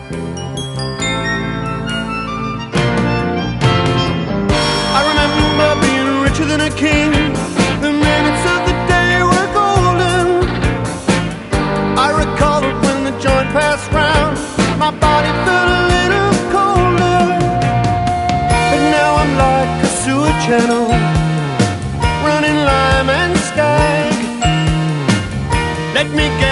I remember being richer than a king. The minutes of the day were golden. I recall that when the joint passed round, my body felt a little colder. But now I'm like a sewer channel, running lime and skag. Let me get